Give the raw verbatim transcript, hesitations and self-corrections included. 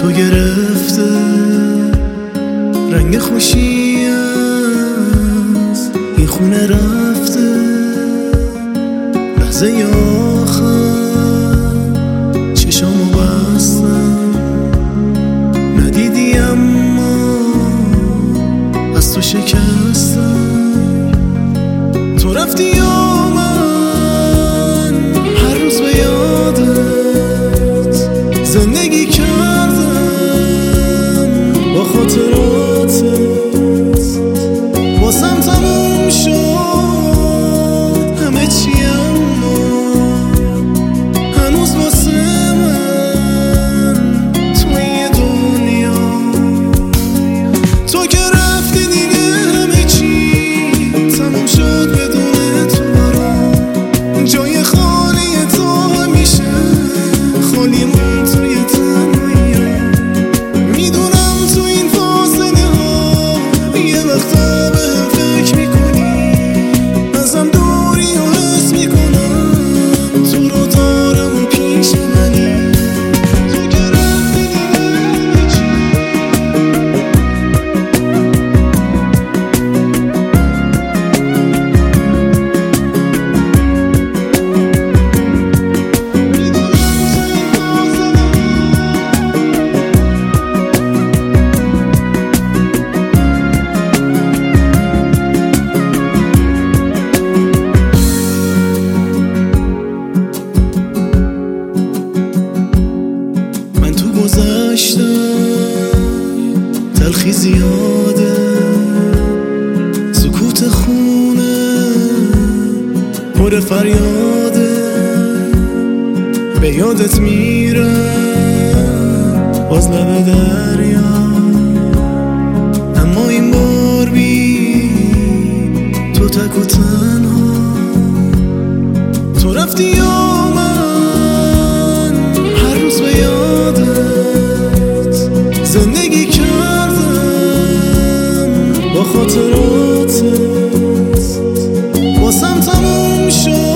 تو گرفته رنگ خوشی از این خونه رفته. لحظه آخر چشامو بستم ندیدی اما از تو شکستم. تو رفتی یا من هر روز به یادت زندگی کردم با خاطراتت. واسم تموم شد همه چی اما هنوز واسه من توی دنیا. تو که رفتی دیگه همه چی تموم شد بدون تو برام. جای خالی تو همیشه خالی من توی تنهایی. میدونم تو این فاصله ها یه وقتا بهم فکر میکنی، ازم دوری و حس میکنم تو رو دارم و پیش منی. تو که رفتی دیگه همه چی تلخی زیاده، سکوت خونه پر فریاده. به یادت میرم باز لب دریا، اما این بار بی تو تک و تنها. تو رفتی یا من هر روز به یادت زندگی کردم با خاطراتت. واسم تموم شد